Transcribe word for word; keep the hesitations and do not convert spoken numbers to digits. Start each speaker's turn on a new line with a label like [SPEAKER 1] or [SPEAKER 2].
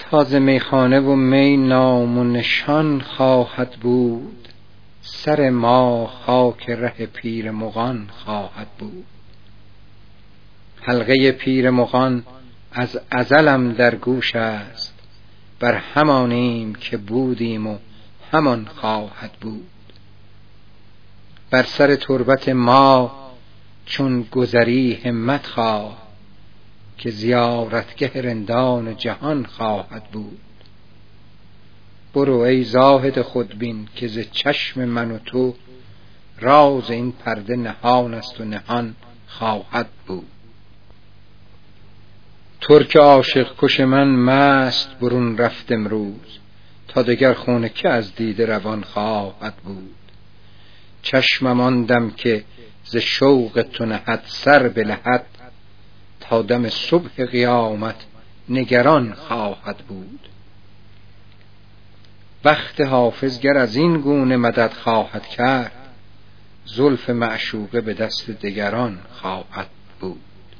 [SPEAKER 1] تازه میخانه و می نام و نشان خواهد بود، سر ما خاک ره پیر مغان خواهد بود. حلقه پیر مغان از ازلم در گوش است، بر همانیم که بودیم و همان خواهد بود. بر سر تربت ما چون گذری همت خواه، که زیارتگه رندان جهان خواهد بود. برو ای زاهد خودبین که ز چشم من و تو، راز این پرده نهان است و نهان خواهد بود. ترک عاشق کش من مست برون رفت امروز، تا دگر خون که از دیده روان خواهد بود. چشمم آن دم که ز شوق تو نهد سر به لحد، تا دم صبح قیامت نگران خواهد بود. بخت حافظ گر از این گونه مدد خواهد کرد، زلف معشوقه به دست دگران خواهد بود.